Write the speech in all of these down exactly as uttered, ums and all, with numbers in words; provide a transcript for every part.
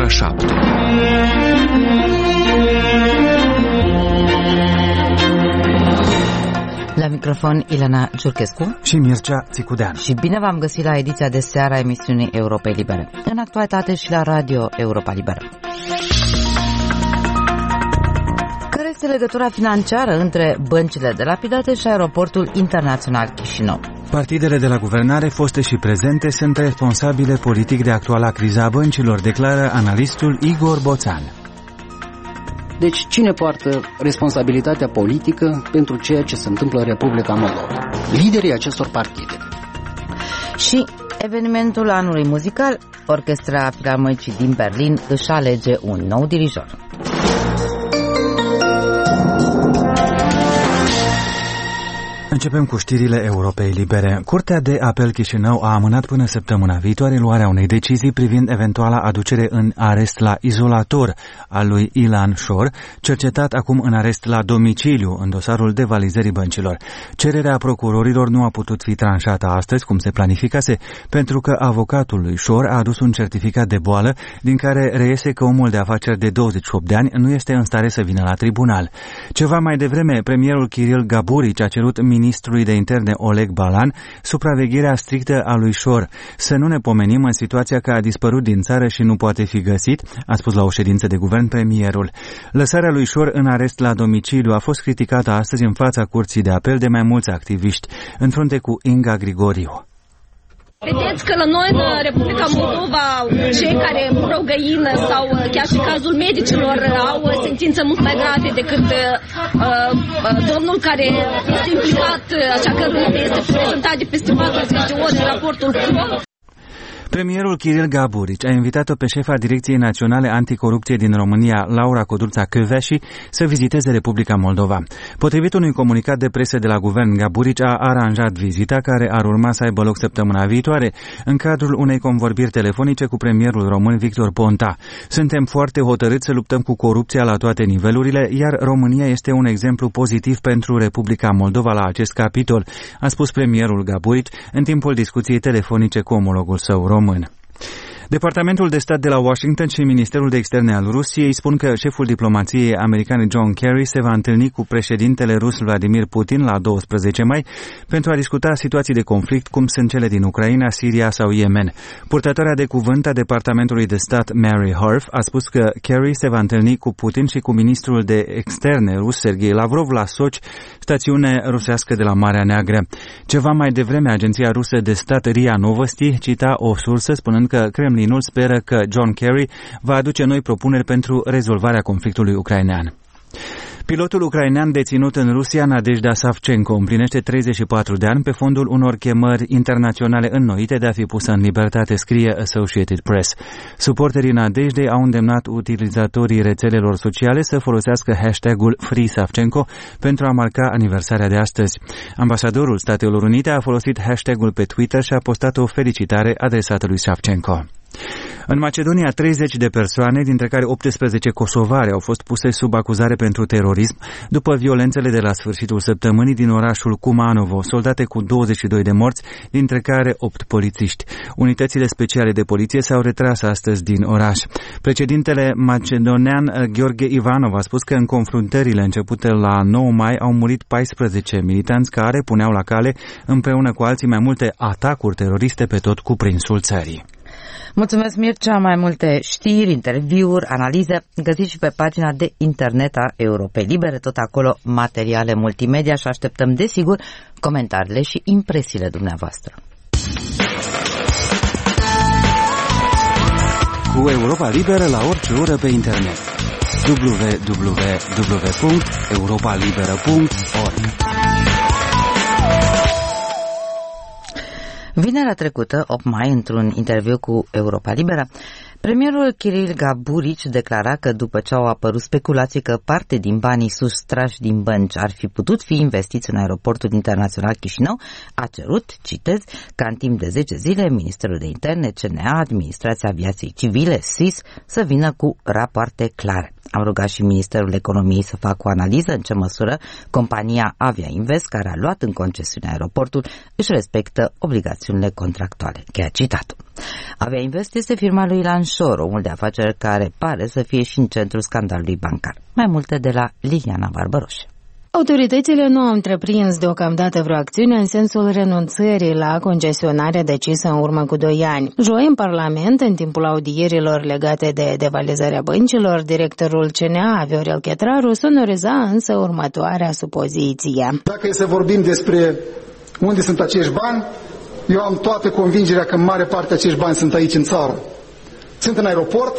șapte. La microfon Ilana Giurchescu și Mircea Țicudean. Și bine v-am găsit la ediția de seară a emisiunii Europei Libere, în actualitate și la Radio Europa Liberă. Care este legătura financiară între băncile de lapidate și aeroportul internațional Chișinău? Partidele de la guvernare, foste și prezente, sunt responsabile politic de actuala criza a băncilor, declară analistul Igor Boțan. Deci cine poartă responsabilitatea politică pentru ceea ce se întâmplă în Republica Moldova? Liderii acestor partide. Și evenimentul anului muzical, Orchestra Filarmonicii din Berlin își alege un nou dirijor. Începem cu știrile Europei Libere. Curtea de apel Chișinău a amânat până săptămâna viitoare luarea unei decizii privind eventuala aducere în arest la izolator al lui Ilan Șor, cercetat acum în arest la domiciliu în dosarul devalizării băncilor. Cererea procurorilor nu a putut fi tranșată astăzi, cum se planificase, pentru că avocatul lui Șor a adus un certificat de boală din care reiese că omul de afaceri de douăzeci și opt de ani nu este în stare să vină la tribunal. Ceva mai devreme, premierul Kiril Gaburici a cerut ministrului de interne Oleg Balan supravegherea strictă a lui Șor. Să nu ne pomenim în situația că a dispărut din țară și nu poate fi găsit, a spus la o ședință de guvern premierul. Lăsarea lui Șor în arest la domiciliu a fost criticată astăzi în fața curții de apel de mai mulți activiști, în frunte cu Inga Grigoriu. Vedeți că la noi în Republica Moldova cei care murau găină sau chiar și cazul medicilor au sentință mult mai grave decât uh, domnul care este implicat, așa că este prezentat de peste patruzeci de ori în raportul Kroll. Premierul Kiril Gaburici a invitat-o pe șefa Direcției Naționale Anticorupție din România, Laura Codruța-Căveși, să viziteze Republica Moldova. Potrivit unui comunicat de presă de la guvern, Gaburici a aranjat vizita, care ar urma să aibă loc săptămâna viitoare, în cadrul unei convorbiri telefonice cu premierul român Victor Ponta. Suntem foarte hotărâți să luptăm cu corupția la toate nivelurile, iar România este un exemplu pozitiv pentru Republica Moldova la acest capitol, a spus premierul Gaburici în timpul discuției telefonice cu omologul său român. Departamentul de stat de la Washington și Ministerul de Externe al Rusiei spun că șeful diplomației americane John Kerry se va întâlni cu președintele rus Vladimir Putin la doisprezece mai pentru a discuta situații de conflict cum sunt cele din Ucraina, Siria sau Yemen. Purtătoarea de cuvânt a Departamentului de stat Mary Harf a spus că Kerry se va întâlni cu Putin și cu ministrul de externe rus Sergei Lavrov la Sochi, stațiune rusească de la Marea Neagră. Ceva mai devreme, agenția rusă de stat R I A Novosti cita o sursă spunând că Kremlinul speră că John Kerry va aduce noi propuneri pentru rezolvarea conflictului ucrainean. Pilotul ucrainean deținut în Rusia, Nadejda Savchenko, împlinește treizeci și patru de ani pe fondul unor chemări internaționale înnoite de a fi pusă în libertate, scrie Associated Press. Suporterii Nadejdei au îndemnat utilizatorii rețelelor sociale să folosească hashtagul Free Savchenko pentru a marca aniversarea de astăzi. Ambasadorul Statelor Unite a folosit hashtagul pe Twitter și a postat o felicitare adresată lui Savchenko. În Macedonia, treizeci de persoane, dintre care optsprezece kosovari, au fost puse sub acuzare pentru terorism după violențele de la sfârșitul săptămânii din orașul Kumanovo, soldate cu douăzeci și doi de morți, dintre care opt polițiști. Unitățile speciale de poliție s-au retras astăzi din oraș. Președintele macedonean Gheorghe Ivanov a spus că în confruntările începute la nouă mai au murit paisprezece militanți care puneau la cale împreună cu alții mai multe atacuri teroriste pe tot cuprinsul țării. Mulțumesc, Mircea. Mai multe știri, interviuri, analize găsiți și pe pagina de internet a Europei Libere, tot acolo materiale multimedia și așteptăm, desigur, comentariile și impresiile dumneavoastră. Cu Europa Liberă la orice oră pe internet. w w w punct europa liberă punct org. Vinerea trecută, opt mai, într-un interviu cu Europa Liberă, premierul Kiril Gaburici declara că după ce au apărut speculații că parte din banii sustrași din bănci ar fi putut fi investiți în aeroportul internațional Chișinău, a cerut, citez, ca în timp de zece zile Ministerul de Interne, C N A, Administrația Aviației Civile, S I S, să vină cu rapoarte clare. Am rugat și Ministerul Economiei să facă o analiză în ce măsură compania Avia Invest, care a luat în concesiune aeroportul, își respectă obligațiunile contractuale. Chiar citatul. Avia Invest este firma lui Ilan Șor, omul de afaceri care pare să fie și în centrul scandalului bancar. Mai multe de la Liliana Barbaroș. Autoritățile nu au întreprins deocamdată vreo acțiune în sensul renunțării la concesionarea decisă în urmă cu doi ani. Joi, în Parlament, în timpul audierilor legate de devalizarea băncilor, directorul C N A, Viorel Chetraru, sonoriza însă următoarea supoziție. Dacă e să vorbim despre unde sunt acești bani, eu am toată convingerea că în mare parte acești bani sunt aici în țară. Sunt în aeroport,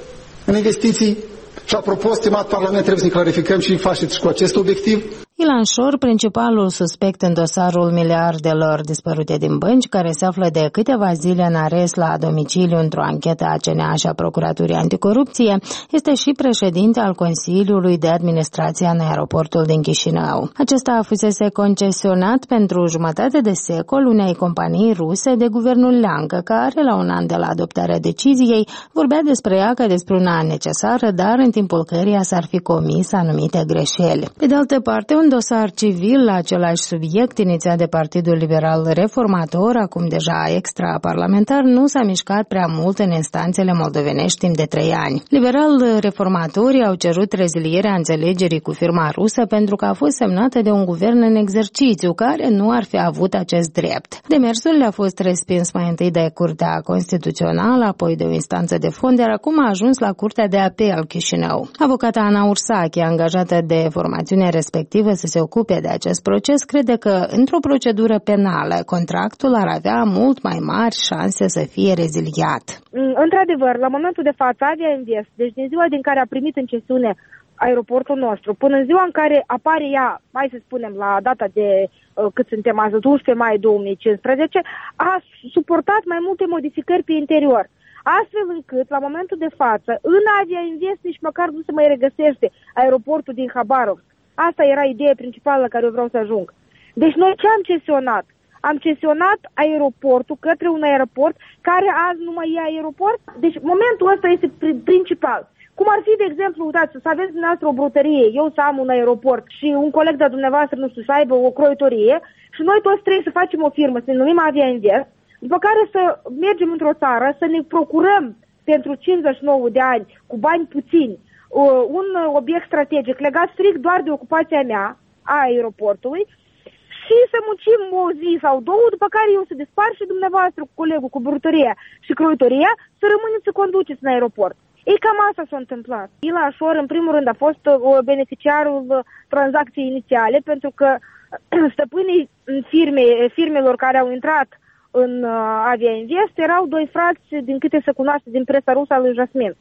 în investiții. Și apropo, stimat Parlament, trebuie să ne clarificăm și faceți cu acest obiectiv. Ilan Șor, principalul suspect în dosarul miliardelor dispărute din bănci, care se află de câteva zile în arest la domiciliu într-o anchetă a C N A și a Procuraturii Anticorupție, este și președinte al Consiliului de Administrație în aeroportul din Chișinău. Acesta fusese concesionat pentru jumătate de secol unei companii ruse de guvernul Leancă, care, la un an de la adoptarea deciziei, vorbea despre ea ca despre una necesară, dar în timpul căreia s-ar fi comis anumite greșeli. Pe de altă parte, un dosar civil la același subiect, inițiat de Partidul Liberal Reformator, acum deja extraparlamentar, nu s-a mișcat prea mult în instanțele moldovenești timp de trei ani. Liberal-reformatorii au cerut rezilierea înțelegerii cu firma rusă pentru că a fost semnată de un guvern în exercițiu care nu ar fi avut acest drept. Demersul le-a fost respins mai întâi de Curtea Constituțională, apoi de o instanță de fond, iar acum a ajuns la Curtea de Apel Chișinău. Avocata Ana Ursache, angajată de formațiunea respectivă să se ocupe de acest proces, crede că într-o procedură penală contractul ar avea mult mai mari șanse să fie reziliat. Într-adevăr, la momentul de față, Avia Invest, deci din ziua din care a primit în cesiune aeroportul nostru, până în ziua în care apare ea, mai să spunem, la data de cât suntem azi, unsprezece mai două mii cincisprezece, a suportat mai multe modificări pe interior. Astfel încât, la momentul de față, în Avia Invest nici măcar nu se mai regăsește aeroportul din Habarovsk. Asta era ideea principală la care eu vreau să ajung. Deci noi ce am cesionat? Am cesionat aeroportul către un aeroport care azi nu mai e aeroport. Deci momentul ăsta este principal. Cum ar fi, de exemplu, uitați, să aveți dumneavoastră o brutărie, eu să am un aeroport și un coleg de dumneavoastră, nu știu, să aibă o croitorie și noi toți trebuie să facem o firmă, să ne numim Avia Invest, după care să mergem într-o țară, să ne procurăm pentru cincizeci și nouă de ani, cu bani puțini, un obiect strategic legat strict doar de ocupația mea a aeroportului și să muncim o zi sau două, după care eu să dispar și dumneavoastră cu colegul, cu brutăria și croitoria, să rămâneți să conduceți în aeroport. Ei, cam asta s-a întâmplat. Ilan Șor, în primul rând, a fost beneficiarul tranzacției inițiale, pentru că stăpânii firme, firmelor care au intrat în Avia Invest erau doi frați, din câte se cunoaște din presa rusă, al lui Jasmin.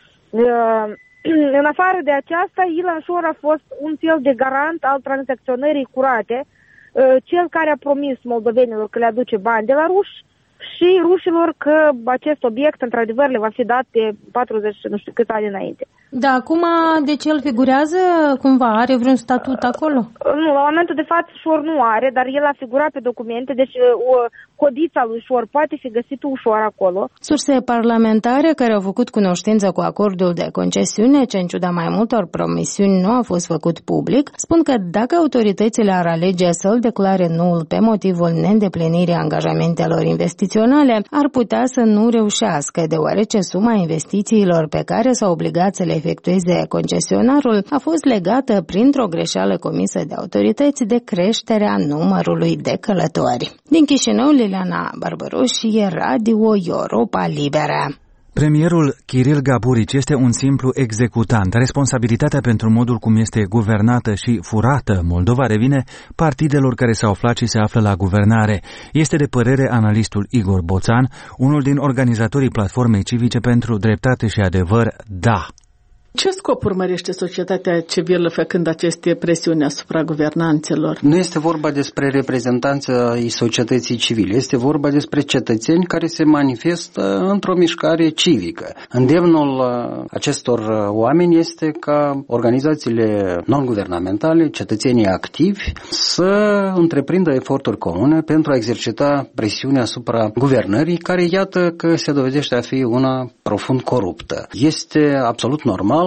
În afară de aceasta, Ilan Șor a fost un fel de garant al tranzacționării curate, cel care a promis moldovenilor că le aduce bani de la ruși și rușilor că acest obiect, într-adevăr, le va fi dat pe patruzeci, nu știu câți ani înainte. Da, acum, deci el figurează cumva? Are vreun statut acolo? Nu, la momentul de față Șor nu are, dar el a figurat pe documente, deci o codița lui Șor poate fi găsită ușor acolo. Surse parlamentare care au făcut cunoștință cu acordul de concesiune, ce în ciuda mai multor promisiuni nu a fost făcut public, spun că dacă autoritățile ar alege să-l declare nul pe motivul neîndeplinirii angajamentelor investiționale, ar putea să nu reușească, deoarece suma investițiilor pe care s-au obligat să le efectueze concesionarul a fost legată printr-o greșeală comisă de autorități de creșterea numărului de călători. Din Chișinău, Liliana Barbaroșie, Radio Europa Liberă. Premierul Kiril Gaburici este un simplu executant. Responsabilitatea pentru modul cum este guvernată și furată Moldova revine partidelor care s-au aflat și se află la guvernare. Este de părere analistul Igor Boțan, unul din organizatorii Platformei Civice pentru Dreptate și Adevăr, Da. Ce scop urmărește societatea civilă făcând aceste presiuni asupra guvernanților? Nu este vorba despre reprezentanța societății civile, este vorba despre cetățeni care se manifestă într-o mișcare civică. Îndemnul acestor oameni este ca organizațiile non-guvernamentale, cetățenii activi, să întreprindă eforturi comune pentru a exercita presiunea asupra guvernării, care iată că se dovedește a fi una profund coruptă. Este absolut normal,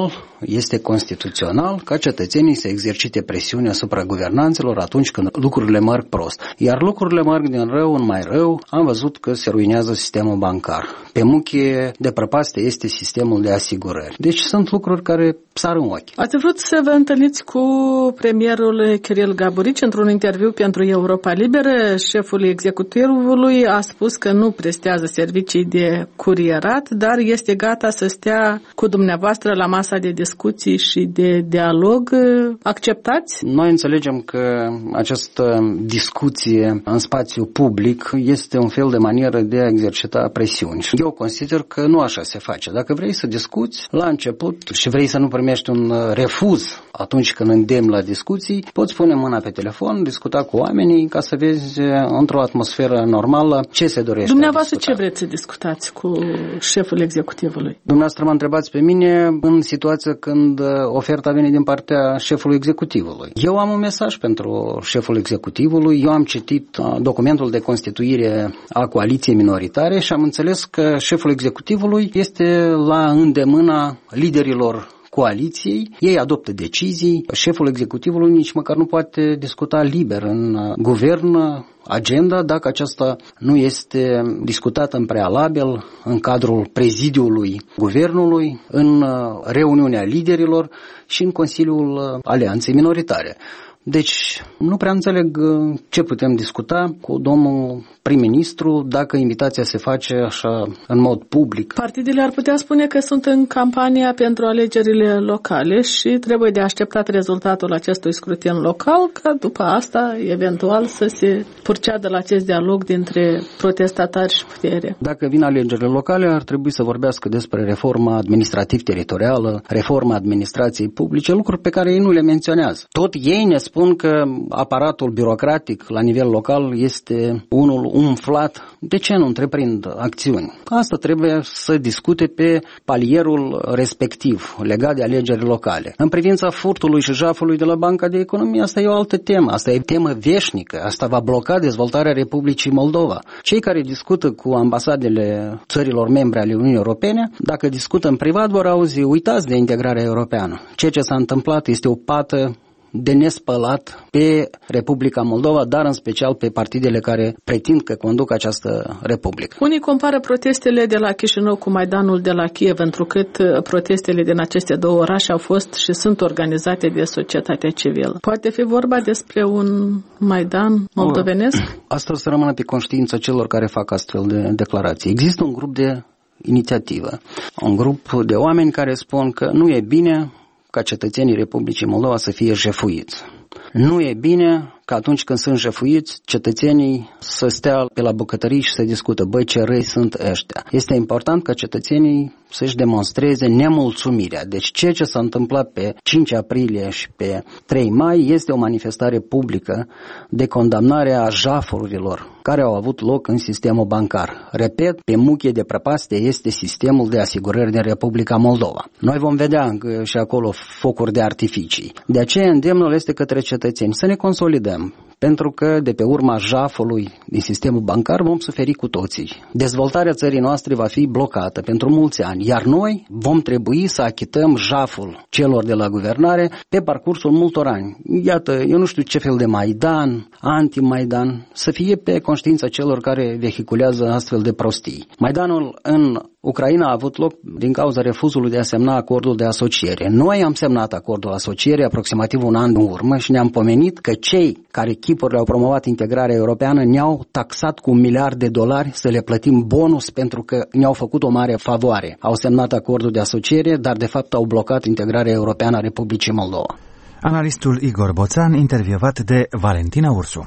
este constituțional ca cetățenii să exercite presiune asupra guvernanților atunci când lucrurile merg prost. Iar lucrurile merg din rău în mai rău, am văzut că se ruinează sistemul bancar. Pe muchie de prăpastie este sistemul de asigurări. Deci sunt lucruri care sar în ochi. Ați vrut să vă întâlniți cu premierul Kiril Gaburici într-un interviu pentru Europa Liberă. Șeful executivului a spus că nu prestează servicii de curierat, dar este gata să stea cu dumneavoastră la masa de discuții și de dialog. Acceptați? Noi înțelegem că această discuție în spațiu public este un fel de manieră de a exercita presiuni. Eu consider că nu așa se face. Dacă vrei să discuți la început și vrei să nu primești un refuz atunci când îndemni la discuții, poți pune mâna pe telefon, discuta cu oamenii ca să vezi într-o atmosferă normală ce se dorește. Dumneavoastră ce vreți să discutați cu șeful executivului? Dumneavoastră mă întrebați pe mine în situația când oferta vine din partea șefului executivului. Eu am un mesaj pentru șeful executivului, eu am citit documentul de constituire a coaliției minoritare și am înțeles că șeful executivului este la îndemâna liderilor coaliției, ei adoptă decizii, șeful executivului nici măcar nu poate discuta liber în guvern agenda dacă aceasta nu este discutată în prealabil în cadrul prezidiului guvernului, în reuniunea liderilor și în Consiliul Alianței Minoritare. Deci nu prea înțeleg ce putem discuta cu domnul prim-ministru dacă invitația se face așa în mod public. Partidele ar putea spune că sunt în campania pentru alegerile locale și trebuie de așteptat rezultatul acestui scrutin local ca după asta eventual să se purceadă la acest dialog dintre protestatari și putere. Dacă vin alegerile locale ar trebui să vorbească despre reforma administrativ-teritorială, reforma administrației publice, lucruri pe care ei nu le menționează. Tot ei ne spun că aparatul birocratic la nivel local este unul umflat. De ce nu întreprind acțiuni? Asta trebuie să discute pe palierul respectiv, legat de alegerile locale. În privința furtului și jafului de la Banca de Economie, asta e o altă temă. Asta e temă veșnică. Asta va bloca dezvoltarea Republicii Moldova. Cei care discută cu ambasadele țărilor membre ale Uniunii Europene, dacă discută în privat, vor auzi, uitați de integrarea europeană. Ceea ce s-a întâmplat este o pată de nespălat pe Republica Moldova, dar în special pe partidele care pretind că conduc această republică. Unii compară protestele de la Chișinău cu Maidanul de la Kiev, întrucât protestele din aceste două orașe au fost și sunt organizate de societatea civilă. Poate fi vorba despre un Maidan moldovenesc? Asta o să rămână pe conștiința celor care fac astfel de declarații. Există un grup de inițiativă, un grup de oameni care spun că nu e bine ca cetățenii Republicii Moldova să fie jefuiți. Nu e bine că atunci când sunt jefuiți, cetățenii să stea pe la bucătării și să discută, băi, ce răi sunt ăștia. Este important ca cetățenii să-și demonstreze nemulțumirea. Deci ceea ce s-a întâmplat pe cinci aprilie și pe trei mai este o manifestare publică de condamnare a jafurilor care au avut loc în sistemul bancar. Repet, pe muchie de prăpastie este sistemul de asigurări din Republica Moldova. Noi vom vedea și acolo focuri de artificii. De aceea îndemnul este către cetățeni să ne consolidăm, pentru că de pe urma jafului din sistemul bancar vom suferi cu toții. Dezvoltarea țării noastre va fi blocată pentru mulți ani, iar noi vom trebui să achităm jaful celor de la guvernare pe parcursul multor ani. Iată, eu nu știu ce fel de Maidan, anti-Maidan, să fie pe conștiința celor care vehiculează astfel de prostii. Maidanul în Ucraina a avut loc din cauza refuzului de a semna acordul de asociere. Noi am semnat acordul de asociere aproximativ un an în urmă și ne-am pomenit că cei care chipurile au promovat integrarea europeană ne-au taxat cu un miliard de dolari să le plătim bonus pentru că ne-au făcut o mare favoare. Au semnat acordul de asociere, dar de fapt au blocat integrarea europeană a Republicii Moldova. Analistul Igor Boțan, intervievat de Valentina Ursu.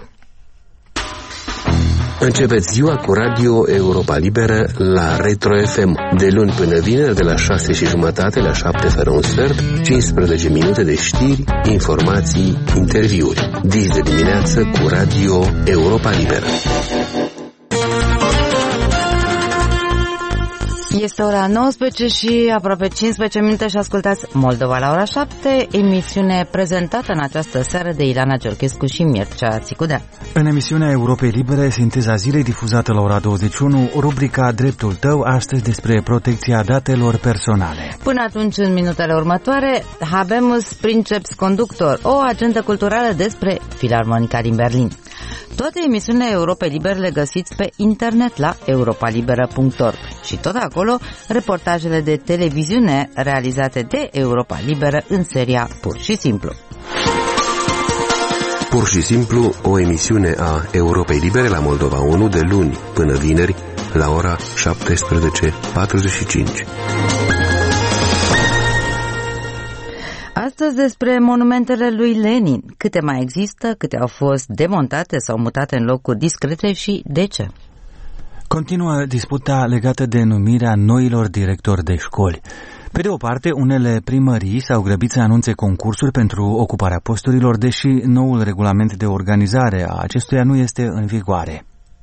Începeți ziua cu Radio Europa Liberă la Retro F M. De luni până vineri, de la șase și jumătate la șapte fără un sfert, cincisprezece minute de știri, informații, interviuri. Dis de dimineață cu Radio Europa Liberă. Este ora nouăsprezece și aproape cincisprezece minute și ascultați Moldova la ora șapte, emisiune prezentată în această seară de Ilana Georgescu și Mircea Țicudea. În emisiunea Europei Libere, Sinteza zilei, difuzată la ora douăzeci și unu, rubrica Dreptul tău, astăzi despre protecția datelor personale. Până atunci, în minutele următoare, Habemus Princeps Conductor, o agendă culturală despre Filarmonica din Berlin. Toate emisiunile Europei Libere le găsiți pe internet la europalibera punct org și tot acolo reportajele de televiziune realizate de Europa Liberă în seria Pur și Simplu. Pur și Simplu, o emisiune a Europei Libere la Moldova unu de luni până vineri la ora șaptesprezece patruzeci și cinci. Astăzi despre monumentele lui Lenin. Câte mai există, câte au fost demontate sau mutate în locuri discrete și de ce? Continuă disputa legată de numirea noilor directori de școli. Pe de o parte, unele primării s-au grăbit să anunțe concursuri pentru ocuparea posturilor, deși noul regulament de organizare a acestuia nu este în vigoare.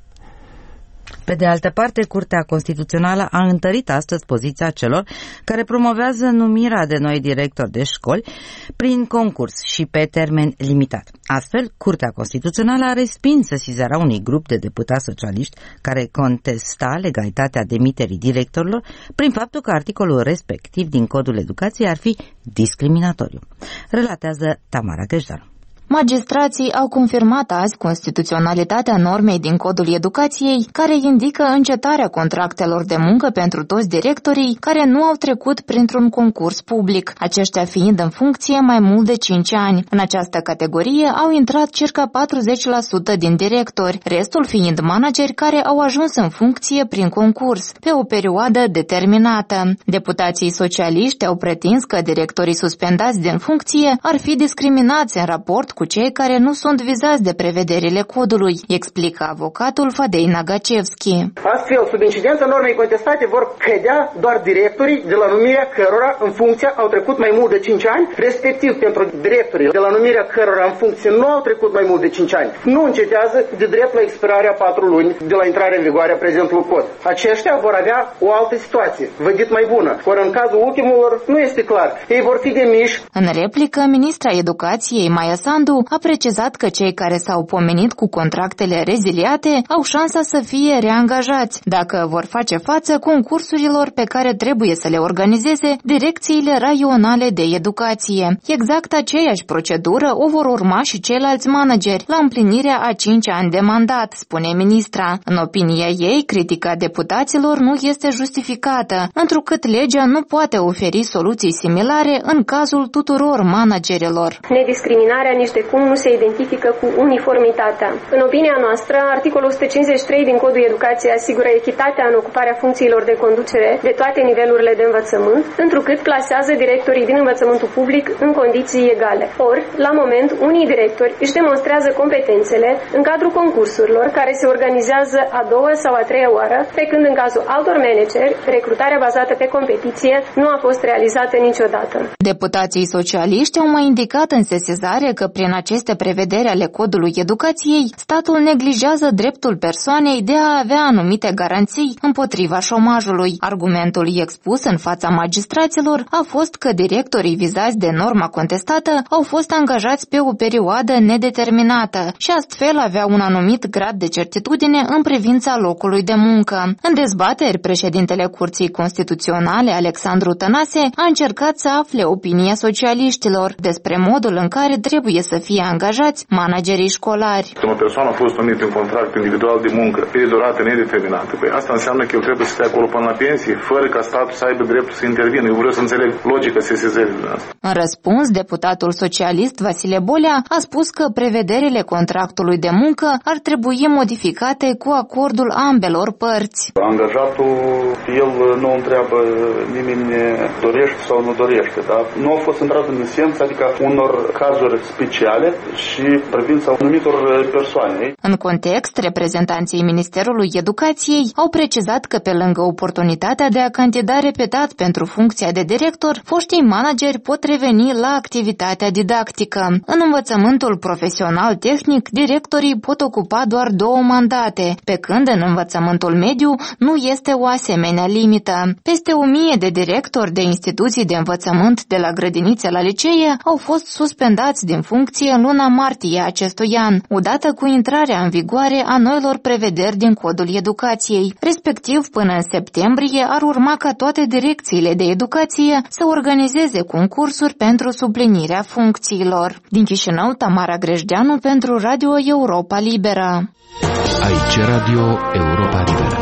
Pe de altă parte, Curtea Constituțională a întărit astăzi poziția celor care promovează numirea de noi directori de școli prin concurs și pe termen limitat. Astfel, Curtea Constituțională a respins sesizarea unui grup de deputați socialiști care contesta legalitatea demiterii directorilor prin faptul că articolul respectiv din Codul Educației ar fi discriminatoriu. Relatează Tamara Găjdan. Magistrații au confirmat azi constituționalitatea normei din Codul Educației, care indică încetarea contractelor de muncă pentru toți directorii care nu au trecut printr-un concurs public, aceștia fiind în funcție mai mult de cinci ani. În această categorie au intrat circa patruzeci la sută din directori, restul fiind manageri care au ajuns în funcție prin concurs, pe o perioadă determinată. Deputații socialiști au pretins că directorii suspendați din funcție ar fi discriminați în raport cu cei care nu sunt vizați de prevederile codului, explică avocatul Fadei Nagacevski. Astfel, sub incidența normei contestate vor cădea doar directorii de la numirea cărora în funcție au trecut mai mult de cinci ani, respectiv pentru directorii de la numirea cărora în funcție nu au trecut mai mult de cinci ani. Nu încetează de drept la expirarea patru luni de la intrarea în vigoare a prezentului cod. Aceștia vor avea o altă situație, vădit mai bună, ori în cazul ultimilor nu este clar. Ei vor fi demiși. În replică, ministra Educației Maia Sandu a precizat că cei care s-au pomenit cu contractele reziliate au șansa să fie reangajați, dacă vor face față concursurilor pe care trebuie să le organizeze direcțiile raionale de educație. Exact aceeași procedură o vor urma și ceilalți manageri la împlinirea a cinci ani de mandat, spune ministra. În opinia ei, critica deputaților nu este justificată, întrucât legea nu poate oferi soluții similare în cazul tuturor managerilor. Nediscriminarea nici de cum nu se identifică cu uniformitatea. În opinia noastră, articolul o sută cincizeci și trei din Codul Educației asigură echitatea în ocuparea funcțiilor de conducere de toate nivelurile de învățământ, întrucât plasează directorii din învățământul public în condiții egale. Ori, la moment, unii directori își demonstrează competențele în cadrul concursurilor care se organizează a doua sau a treia oară, pe când în cazul altor manageri, recrutarea bazată pe competiție nu a fost realizată niciodată. Deputații socialiști au mai indicat în sesizare că prin aceste prevederi ale Codului Educației, statul neglijează dreptul persoanei de a avea anumite garanții împotriva șomajului. Argumentul expus în fața magistraților a fost că directorii vizați de norma contestată au fost angajați pe o perioadă nedeterminată și astfel aveau un anumit grad de certitudine în privința locului de muncă. În dezbateri, președintele Curții Constituționale, Alexandru Tănase, a încercat să afle opinia socialiștilor despre modul în care trebuie să fie angajați managerii școlari. Când o persoană a fost numită în contract individual de muncă pe durată nedeterminată, păi asta înseamnă că el trebuie să stea acolo până la pensie, fără ca statul să aibă dreptul să intervină. Eu vreau să înțeleg logica sesizării din asta. În răspuns, deputatul socialist Vasile Bolea a spus că prevederile contractului de muncă ar trebui modificate cu acordul ambelor părți. Angajatul, el nu întreabă nimeni dorește sau nu dorește, da? Nu a fost intrat în esență, adică unor cazuri speciale. sociale și privința anumitor persoane. În context, reprezentanții Ministerului Educației au precizat că pe lângă oportunitatea de a candida repetat pentru funcția de director, foștii manageri pot reveni la activitatea didactică. În învățământul profesional tehnic, directorii pot ocupa doar două mandate, pe când în învățământul mediu nu este o asemenea limită. Peste o mie de directori de instituții de învățământ de la grădinițe la licee au fost suspendați din funcție în luna martie acestui an, odată cu intrarea în vigoare a noilor prevederi din Codul Educației. Respectiv, până în septembrie ar urma ca toate direcțiile de educație să organizeze concursuri pentru suplinirea funcțiilor. Din Chișinău, Tamara Grejdeanu pentru Radio Europa Liberă. Aici Radio Europa Liberă.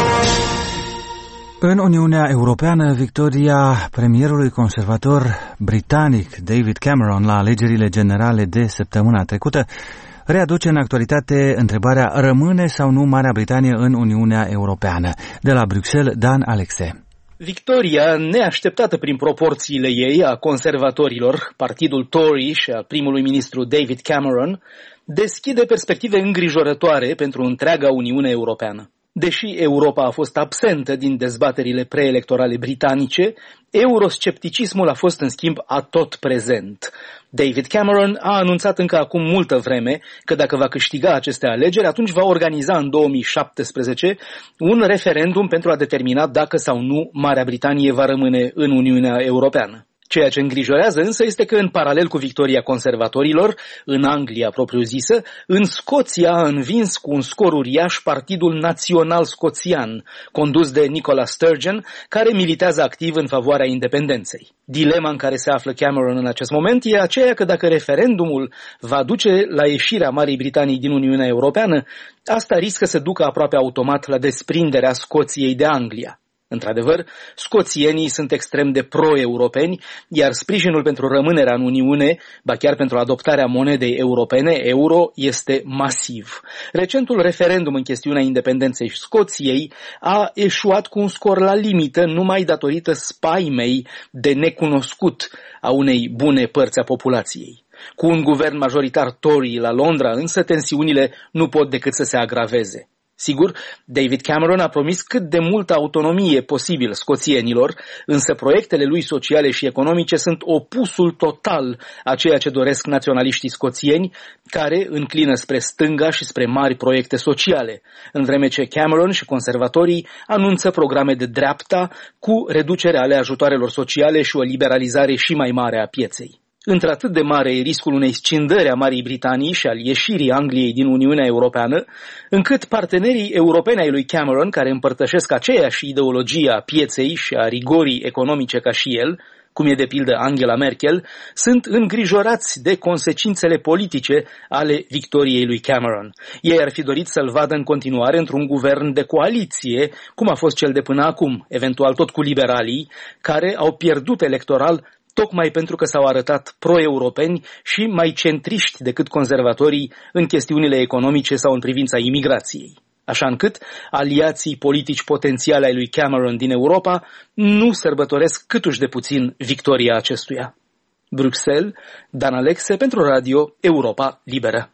În Uniunea Europeană, victoria premierului conservator britanic David Cameron la alegerile generale de săptămâna trecută readuce în actualitate întrebarea: rămâne sau nu Marea Britanie în Uniunea Europeană? De la Bruxelles, Dan Alexe. Victoria neașteptată prin proporțiile ei a conservatorilor, partidul Tory și a primului ministru David Cameron, deschide perspective îngrijorătoare pentru întreaga Uniune Europeană. Deși Europa a fost absentă din dezbaterile preelectorale britanice, euroscepticismul a fost în schimb atot prezent. David Cameron a anunțat încă acum multă vreme că dacă va câștiga aceste alegeri, atunci va organiza în două mii șaptesprezece un referendum pentru a determina dacă sau nu Marea Britanie va rămâne în Uniunea Europeană. Ceea ce îngrijorează însă este că în paralel cu victoria conservatorilor, în Anglia propriu-zisă, în Scoția a învins cu un scor uriaș Partidul Național Scoțian, condus de Nicola Sturgeon, care militează activ în favoarea independenței. Dilema în care se află Cameron în acest moment e aceea că dacă referendumul va duce la ieșirea Marii Britanii din Uniunea Europeană, asta riscă să ducă aproape automat la desprinderea Scoției de Anglia. Într-adevăr, scoțienii sunt extrem de pro-europeni, iar sprijinul pentru rămânerea în Uniune, ba chiar pentru adoptarea monedei europene, euro, este masiv. Recentul referendum în chestiunea independenței Scoției a eșuat cu un scor la limită numai datorită spaimei de necunoscut a unei bune părți a populației. Cu un guvern majoritar Tory la Londra, însă, tensiunile nu pot decât să se agraveze. Sigur, David Cameron a promis cât de multă autonomie posibil scoțienilor, însă proiectele lui sociale și economice sunt opusul total a ceea ce doresc naționaliștii scoțieni, care înclină spre stânga și spre mari proiecte sociale, în vreme ce Cameron și conservatorii anunță programe de dreapta cu reducerea ale ajutoarelor sociale și o liberalizare și mai mare a pieței. Într-atât de mare e riscul unei scindări a Marii Britanii și al ieșirii Angliei din Uniunea Europeană, încât partenerii europeni ai lui Cameron, care împărtășesc aceeași ideologie a pieței și a rigorii economice ca și el, cum e de pildă Angela Merkel, sunt îngrijorați de consecințele politice ale victoriei lui Cameron. Ei ar fi dorit să-l vadă în continuare într-un guvern de coaliție, cum a fost cel de până acum, eventual tot cu liberalii, care au pierdut electoral tocmai pentru că s-au arătat pro-europeni și mai centriști decât conservatorii în chestiunile economice sau în privința imigrației. Așa încât aliații politici potențiale ai lui Cameron din Europa nu sărbătoresc câtuși de puțin victoria acestuia. Bruxelles, Dan Alexe pentru Radio Europa Liberă.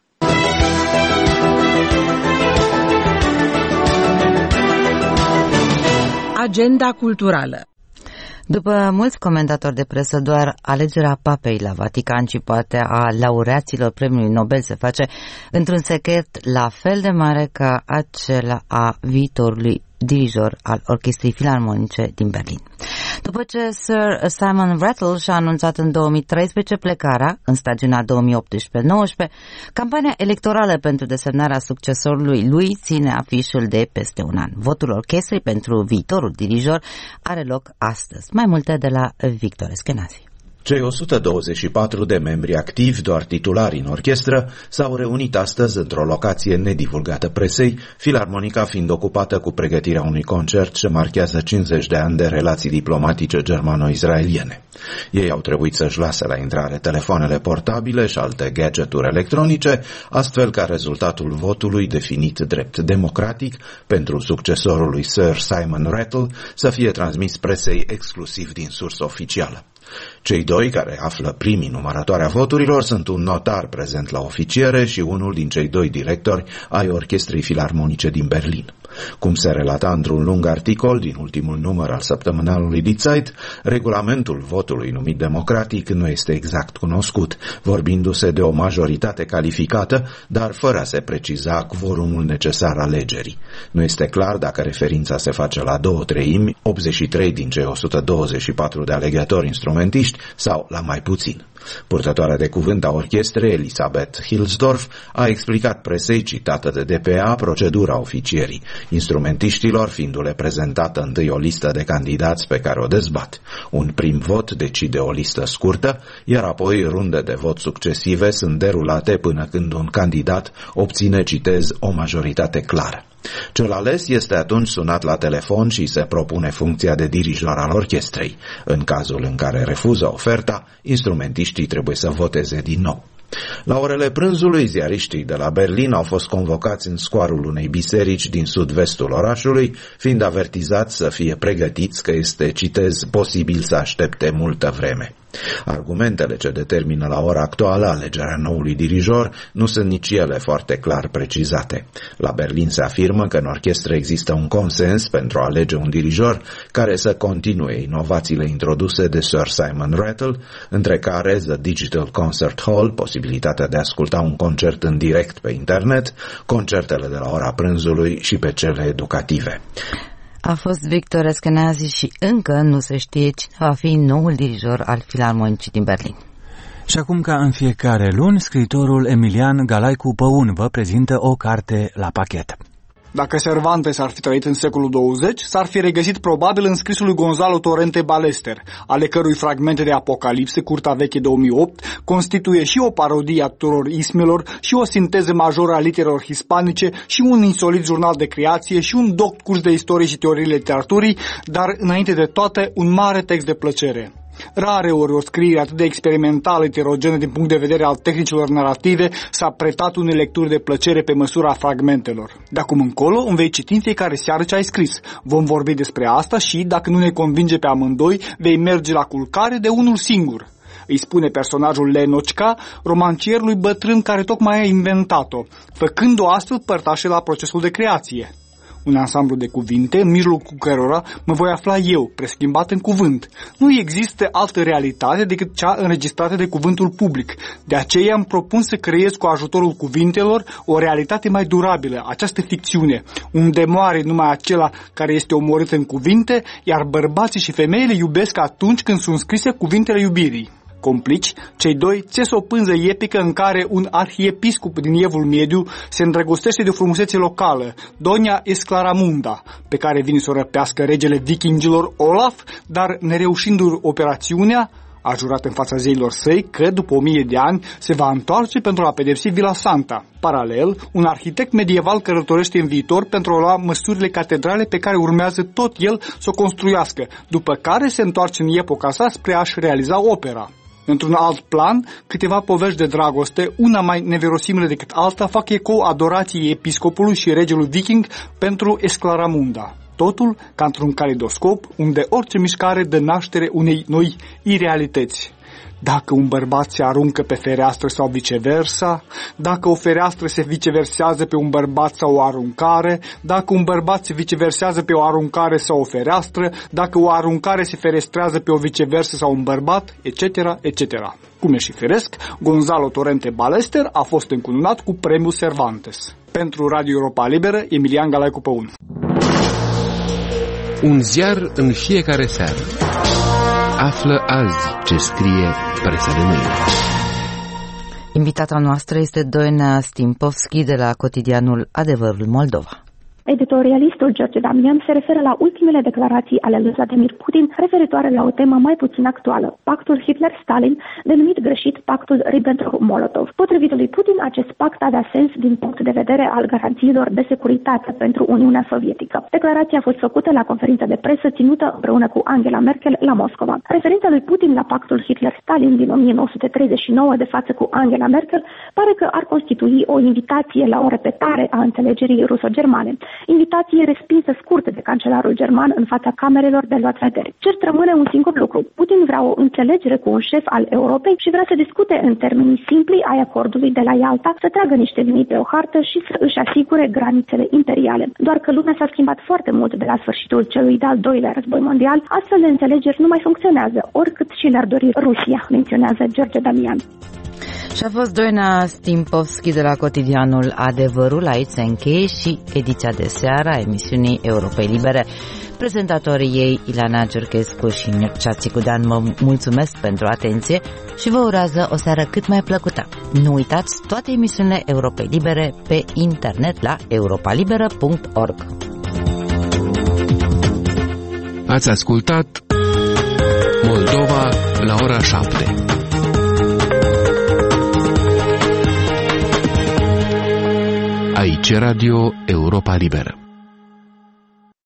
Agenda culturală. După mulți comentatori de presă, doar alegerea papei la Vatican și poate a laureaților premiului Nobel se face într-un secret la fel de mare ca acela a viitorului dirijor al Orchestrei Filarmonice din Berlin. După ce Sir Simon Rattle și-a anunțat în două mii treisprezece plecarea, în stagiunea două mii optsprezece nouăsprezece, campania electorală pentru desemnarea succesorului lui ține afișul de peste un an. Votul orchestrei pentru viitorul dirijor are loc astăzi. Mai multe de la Victor Eskenazi. Cei o sută douăzeci și patru de membri activi, doar titulari în orchestră, s-au reunit astăzi într-o locație nedivulgată presei, filarmonica fiind ocupată cu pregătirea unui concert ce marchează cincizeci de ani de relații diplomatice germano-izraeliene. Ei au trebuit să-și lase la intrare telefoanele portabile și alte gadgeturi electronice, astfel ca rezultatul votului definit drept democratic pentru succesorul lui Sir Simon Rattle să fie transmis presei exclusiv din sursă oficială. Cei doi care află primii numărătoarea voturilor sunt un notar prezent la oficiere și unul din cei doi directori ai Orchestrei Filarmonice din Berlin. Cum se relata într-un lung articol din ultimul număr al săptămânalului Die Zeit, regulamentul votului numit democratic nu este exact cunoscut, vorbindu-se de o majoritate calificată, dar fără a se preciza quorumul necesar alegerii. Nu este clar dacă referința se face la două treimi, optzeci și trei din cei o sută douăzeci și patru de alegători instrumentiști, sau la mai puțin. Purtătoarea de cuvânt a orchestrei, Elisabeth Hilsdorf, a explicat presei citată de D P A procedura oficierii, instrumentiștilor fiindu-le prezentată întâi o listă de candidați pe care o dezbat. Un prim vot decide o listă scurtă, iar apoi runde de vot succesive sunt derulate până când un candidat obține, citez, o majoritate clară. Cel ales este atunci sunat la telefon și se propune funcția de dirijor al orchestrei. În cazul în care refuză oferta, instrumentiștii trebuie să voteze din nou. La orele prânzului, ziariștii de la Berlin au fost convocați în scoarul unei biserici din sud-vestul orașului, fiind avertizați să fie pregătiți că este, citez, posibil să aștepte multă vreme. Argumentele ce determină la ora actuală alegerea noului dirijor nu sunt nici ele foarte clar precizate. La Berlin se afirmă că în orchestră există un consens pentru a alege un dirijor care să continue inovațiile introduse de Sir Simon Rattle, între care The Digital Concert Hall, posibilitatea de a asculta un concert în direct pe internet, concertele de la ora prânzului și pe cele educative. A fost Victor Eskenazi și încă nu se știe cine va fi noul dirijor al Filarmonicii din Berlin. Și acum, ca în fiecare luni, scriitorul Emilian Galaicu Păun vă prezintă o carte la pachet. Dacă Cervantes ar fi trăit în secolul douăzeci, s-ar fi regăsit probabil în scrisul lui Gonzalo Torrente Ballester, ale cărui fragmente de Apocalipse, Curtea Veche două mii opt, constituie și o parodie a tuturor ismelor, și o sinteză majoră a literelor hispanice, și un insolit jurnal de creație, și un doct curs de istorie și teorii literaturii, dar, înainte de toate, un mare text de plăcere. Rare ori o scriere atât de experimentală, heterogenă din punct de vedere al tehnicilor narrative s-a pretat unei lecturi de plăcere pe măsura fragmentelor. De acum încolo îmi vei citi în fiecare seară ce ai scris. Vom vorbi despre asta și, dacă nu ne convinge pe amândoi, vei merge la culcare de unul singur. Îi spune personajul Lenocca, romancierului bătrân care tocmai a inventat-o, făcând-o astfel părtașe la procesul de creație. Un ansamblu de cuvinte, în mijlocul cărora mă voi afla eu, preschimbat în cuvânt. Nu există altă realitate decât cea înregistrată de cuvântul public. De aceea îmi propun să creez cu ajutorul cuvintelor o realitate mai durabilă, această ficțiune, unde moare numai acela care este omorât în cuvinte, iar bărbații și femeile iubesc atunci când sunt scrise cuvintele iubirii. Complici, cei doi țes o pânză epică în care un arhiepiscop din Evul Mediu se îndrăgostește de o frumusețe locală, Doña Esclaramunda, pe care vine să o răpească regele vikingilor Olaf, dar nereușindu-i operațiunea, a jurat în fața zeilor săi că, după o mie de ani, se va întoarce pentru a pedepsi Villa Santa. Paralel, un arhitect medieval călătorește în viitor pentru a lua măsurile catedrale pe care urmează tot el să o construiască, după care se întoarce în epoca sa spre a-și realiza opera. Într-un alt plan, câteva povești de dragoste, una mai neverosimilă decât alta, fac ecou adorației episcopului și regelui viking pentru Esclaramunda. Totul ca într-un caleidoscop, unde orice mișcare dă naștere unei noi irealități. Dacă un bărbat se aruncă pe fereastră sau viceversa, dacă o fereastră se viceversează pe un bărbat sau o aruncare, dacă un bărbat se viceversează pe o aruncare sau o fereastră, dacă o aruncare se ferestrează pe o viceversă sau un bărbat, et cetera, et cetera. Cum e și firesc, Gonzalo Torrente Ballester a fost încununat cu premiul Cervantes. Pentru Radio Europa Liberă, Emilian Galaicu Păun. Un ziar în fiecare seară. Află azi ce scrie presa de mâine. Invitata noastră este Doina Stimpovski de la cotidianul Adevărul Moldova. Editorialistul George Damian se referă la ultimele declarații ale lui Vladimir Putin referitoare la o temă mai puțin actuală, pactul Hitler-Stalin, denumit greșit pactul Ribbentrop-Molotov. Potrivit lui Putin, acest pact avea sens din punct de vedere al garanțiilor de securitate pentru Uniunea Sovietică. Declarația a fost făcută la conferința de presă ținută împreună cu Angela Merkel la Moscova. Referința lui Putin la pactul Hitler-Stalin din o mie nouă sute treizeci și nouă de față cu Angela Merkel pare că ar constitui o invitație la o repetare a înțelegerii ruso-germane. invitație respinsă scurt de cancelarul german în fața camerelor de luat vedere. Cert rămâne un singur lucru. Putin vrea o înțelegere cu un șef al Europei și vrea să discute în termenii simpli ai acordului de la Ialta, să tragă niște linii pe o hartă și să își asigure granițele imperiale. Doar că lumea s-a schimbat foarte mult de la sfârșitul celui de-al doilea război mondial, astfel de înțelegeri nu mai funcționează, oricât și le-ar dori Rusia, menționează George Damian. Și a fost Doina Stimpovski de la cotidianul Adevărul. Aici se încheie și ediția de seară a emisiunii Europei Libere. Prezentatorii ei, Ileana Giurchescu și Mircea Țicudean, mă mulțumesc pentru atenție și vă urează o seară cât mai plăcută. Nu uitați toate emisiunile Europei Libere pe internet la europa liberă punct org. Ați ascultat Moldova la ora șapte. Aici Radio Europa Liberă.